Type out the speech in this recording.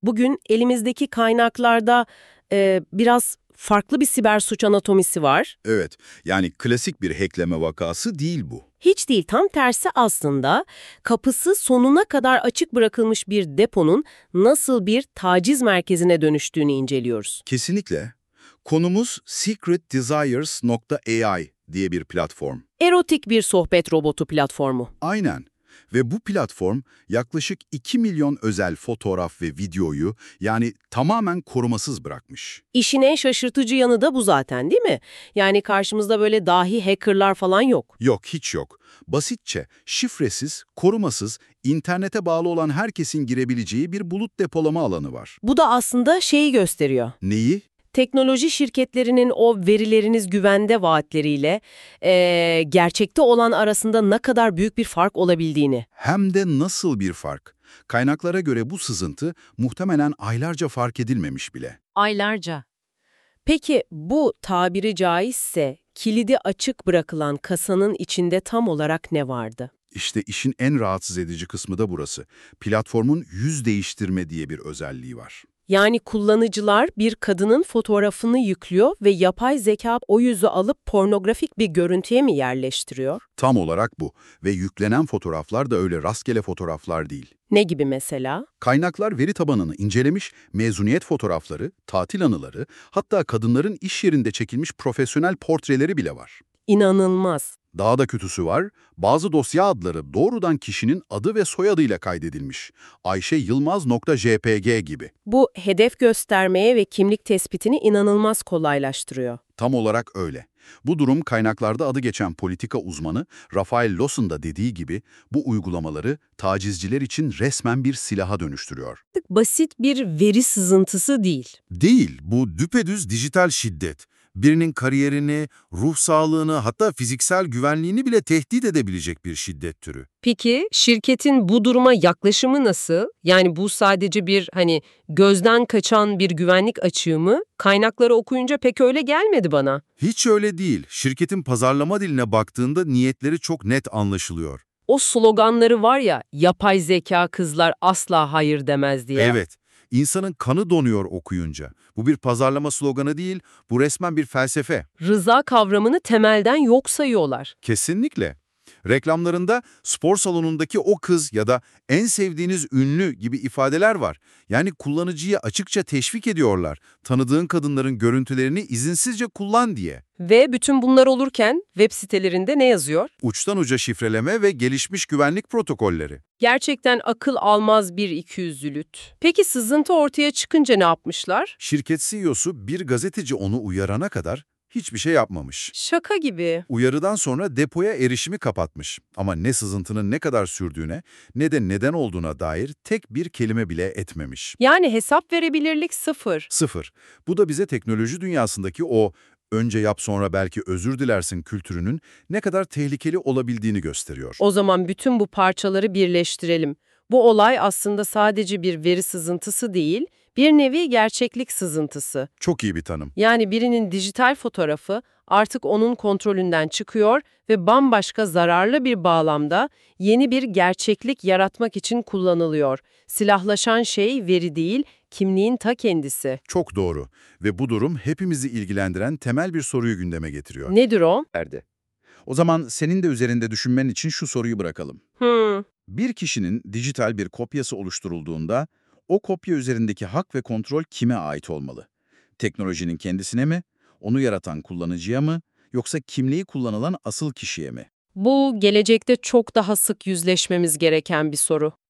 Bugün elimizdeki kaynaklarda biraz farklı bir siber suç anatomisi var. Evet, yani klasik bir hackleme vakası değil bu. Hiç değil, tam tersi aslında kapısı sonuna kadar açık bırakılmış bir deponun nasıl bir taciz merkezine dönüştüğünü inceliyoruz. Kesinlikle. Konumuz secretdesires.ai diye bir platform. Erotik bir sohbet robotu platformu. Aynen. Ve bu platform yaklaşık 2 milyon özel fotoğraf ve videoyu yani tamamen korumasız bırakmış. İşin en şaşırtıcı yanı da bu zaten, değil mi? Yani karşımızda böyle dahi hackerlar falan yok. Yok, hiç yok. Basitçe, şifresiz, korumasız, internete bağlı olan herkesin girebileceği bir bulut depolama alanı var. Bu da aslında şeyi gösteriyor. Neyi? Teknoloji şirketlerinin o verileriniz güvende vaatleriyle gerçekte olan arasında ne kadar büyük bir fark olabildiğini. Hem de nasıl bir fark? Kaynaklara göre bu sızıntı muhtemelen aylarca fark edilmemiş bile. Aylarca. Peki bu tabiri caizse kilidi açık bırakılan kasanın içinde tam olarak ne vardı? İşte işin en rahatsız edici kısmı da burası. Platformun yüz değiştirme diye bir özelliği var. Yani kullanıcılar bir kadının fotoğrafını yüklüyor ve yapay zeka o yüzü alıp pornografik bir görüntüye mi yerleştiriyor? Tam olarak bu ve yüklenen fotoğraflar da öyle rastgele fotoğraflar değil. Ne gibi mesela? Kaynaklar veri tabanını incelemiş, mezuniyet fotoğrafları, tatil anıları, hatta kadınların iş yerinde çekilmiş profesyonel portreleri bile var. İnanılmaz. Daha da kötüsü var, bazı dosya adları doğrudan kişinin adı ve soyadıyla kaydedilmiş. Ayşe Yılmaz.jpg gibi. Bu hedef göstermeye ve kimlik tespitini inanılmaz kolaylaştırıyor. Tam olarak öyle. Bu durum kaynaklarda adı geçen politika uzmanı Rafael Lawson da dediği gibi bu uygulamaları tacizciler için resmen bir silaha dönüştürüyor. Basit bir veri sızıntısı değil. Değil, bu düpedüz dijital şiddet. Birinin kariyerini, ruh sağlığını hatta fiziksel güvenliğini bile tehdit edebilecek bir şiddet türü. Peki şirketin bu duruma yaklaşımı nasıl? Yani bu sadece bir gözden kaçan bir güvenlik açığı mı? Kaynakları okuyunca pek öyle gelmedi bana. Hiç öyle değil. Şirketin pazarlama diline baktığında niyetleri çok net anlaşılıyor. O sloganları var ya, yapay zeka kızlar asla hayır demez diye. Evet, insanın kanı donuyor okuyunca. Bu bir pazarlama sloganı değil, bu resmen bir felsefe. Rıza kavramını temelden yok sayıyorlar. Kesinlikle. Reklamlarında spor salonundaki o kız ya da en sevdiğiniz ünlü gibi ifadeler var. Yani kullanıcıyı açıkça teşvik ediyorlar. Tanıdığın kadınların görüntülerini izinsizce kullan diye. Ve bütün bunlar olurken web sitelerinde ne yazıyor? Uçtan uca şifreleme ve gelişmiş güvenlik protokolleri. Gerçekten akıl almaz bir ikiyüzlülük. Peki sızıntı ortaya çıkınca ne yapmışlar? Şirket CEO'su bir gazeteci onu uyarana kadar hiçbir şey yapmamış. Şaka gibi. Uyarıdan sonra depoya erişimi kapatmış. Ama ne sızıntının ne kadar sürdüğüne ne de neden olduğuna dair tek bir kelime bile etmemiş. Yani hesap verebilirlik sıfır. Sıfır. Bu da bize teknoloji dünyasındaki o önce yap sonra belki özür dilersin kültürünün ne kadar tehlikeli olabildiğini gösteriyor. O zaman bütün bu parçaları birleştirelim. Bu olay aslında sadece bir veri sızıntısı değil, bir nevi gerçeklik sızıntısı. Çok iyi bir tanım. Yani birinin dijital fotoğrafı artık onun kontrolünden çıkıyor ve bambaşka zararlı bir bağlamda yeni bir gerçeklik yaratmak için kullanılıyor. Silahlaşan şey veri değil, kimliğin ta kendisi. Çok doğru. Ve bu durum hepimizi ilgilendiren temel bir soruyu gündeme getiriyor. Nedir o? O zaman senin de üzerinde düşünmen için şu soruyu bırakalım. Bir kişinin dijital bir kopyası oluşturulduğunda o kopya üzerindeki hak ve kontrol kime ait olmalı? Teknolojinin kendisine mi, onu yaratan kullanıcıya mı, yoksa kimliği kullanılan asıl kişiye mi? Bu gelecekte çok daha sık yüzleşmemiz gereken bir soru.